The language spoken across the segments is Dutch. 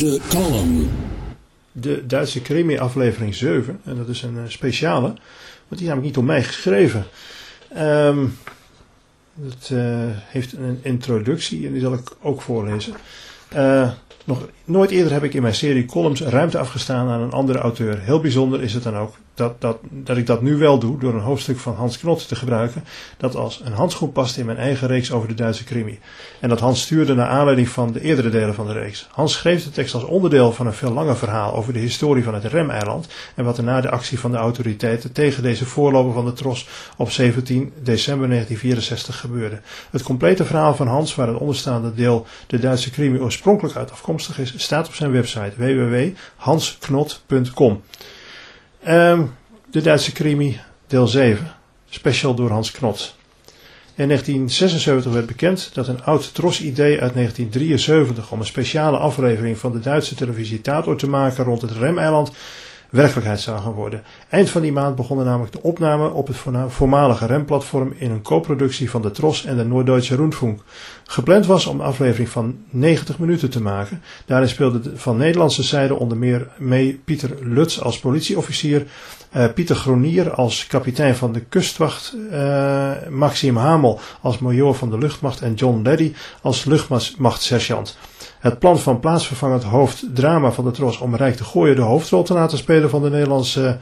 De column. De Duitse Krimi aflevering 7. En dat is een speciale. Want die is namelijk niet door mij geschreven. Het heeft een introductie en die zal ik ook voorlezen. Nog nooit eerder heb ik in mijn serie columns ruimte afgestaan aan een andere auteur. Heel bijzonder is het dan ook dat ik dat nu wel doe door een hoofdstuk van Hans Knot te gebruiken dat als een handschoen past in mijn eigen reeks over de Duitse krimi. En dat Hans stuurde naar aanleiding van de eerdere delen van de reeks. Hans schreef de tekst als onderdeel van een veel langer verhaal over de historie van het Remeiland en wat er na de actie van de autoriteiten tegen deze voorloper van de TROS op 17 december 1964 gebeurde. Het complete verhaal van Hans, waar het onderstaande deel de Duitse krimi oorspronkelijk uit afkomstig is, staat op zijn website www.hansknot.com. De Duitse krimi deel 7, special door Hans Knot. In 1976 werd bekend dat een oud TROS-idee uit 1973 om een speciale aflevering van de Duitse televisie Tatort te maken rond het Remeiland werkelijkheid zou gaan worden. Eind van die maand begonnen namelijk de opname op het voormalige Remplatform in een co-productie van de TROS en de Noorddeutsche Rundfunk. Gepland was om een aflevering van 90 minuten te maken. Daarin speelde van Nederlandse zijde onder meer mee Pieter Lutz als politieofficier, Pieter Gronier als kapitein van de kustwacht, Maxime Hamel als major van de luchtmacht en John Leddy als luchtmachtsergeant. Het plan van plaatsvervangend hoofddrama van de TROS om Rijk de Gooier de hoofdrol te laten spelen van de Nederlandse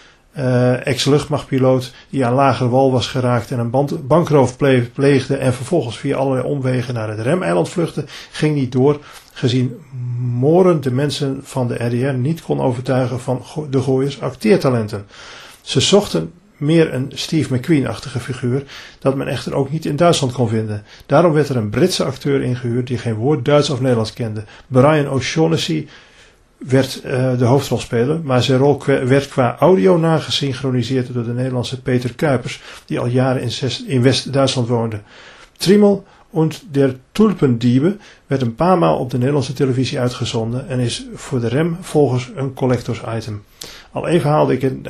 ex-luchtmachtpiloot die aan lager wal was geraakt en een bankroof pleegde en vervolgens via allerlei omwegen naar het Remeiland vluchtte, ging niet door, gezien Moren de mensen van de RDR niet kon overtuigen van de Gooiers acteertalenten. Ze zochten meer een Steve McQueen-achtige figuur, dat men echter ook niet in Duitsland kon vinden. Daarom werd er een Britse acteur ingehuurd die geen woord Duits of Nederlands kende. Brian O'Shaughnessy werd de hoofdrolspeler, maar zijn rol werd qua audio nagesynchroniseerd door de Nederlandse Peter Kuipers, die al jaren in West-Duitsland woonde. Trimmel und der Tulpendiebe werd een paar maal op de Nederlandse televisie uitgezonden en is voor de Rem volgens een collectors item. Al even haalde ik het in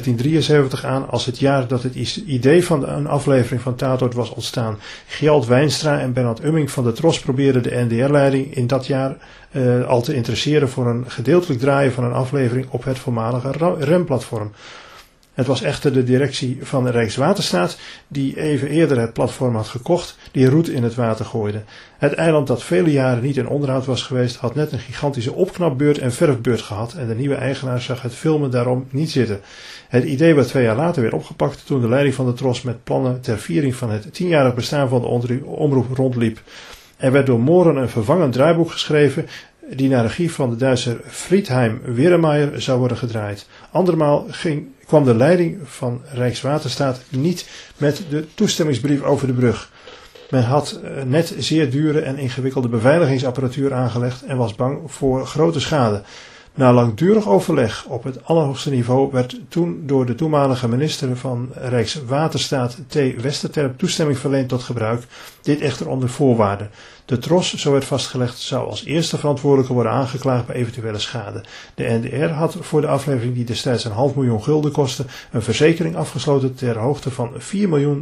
1973 aan als het jaar dat het idee van een aflevering van Tatort was ontstaan. Gjalt Wijnstra en Bernard Umming van de TROS probeerden de NDR-leiding in dat jaar al te interesseren voor een gedeeltelijk draaien van een aflevering op het voormalige Remplatform. Het was echter de directie van de Rijkswaterstaat die even eerder het platform had gekocht, die roet in het water gooide. Het eiland dat vele jaren niet in onderhoud was geweest, had net een gigantische opknapbeurt en verfbeurt gehad en de nieuwe eigenaar zag het filmen daarom niet zitten. Het idee werd 2 jaar later weer opgepakt toen de leiding van de TROS met plannen ter viering van het 10-jarig bestaan van de omroep rondliep. Er werd door Moren een vervangend draaiboek geschreven die naar regie van de Duitser Friedheim Weremeyer zou worden gedraaid. Andermaal kwam de leiding van Rijkswaterstaat niet met de toestemmingsbrief over de brug. Men had net zeer dure en ingewikkelde beveiligingsapparatuur aangelegd en was bang voor grote schade. Na langdurig overleg op het allerhoogste niveau werd toen door de toenmalige minister van Rijkswaterstaat T. Westerterp toestemming verleend tot gebruik, dit echter onder voorwaarden. De TROS, zo werd vastgelegd, zou als eerste verantwoordelijke worden aangeklaagd bij eventuele schade. De NDR had voor de aflevering die destijds een $500.000 kostte, een verzekering afgesloten ter hoogte van $4 miljoen.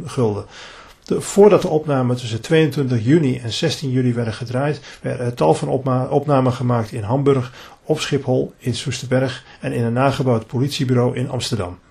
Voordat de opnamen tussen 22 juni en 16 juli werden gedraaid, werden er tal van opnamen gemaakt in Hamburg, op Schiphol, in Soesterberg en in een nagebouwd politiebureau in Amsterdam.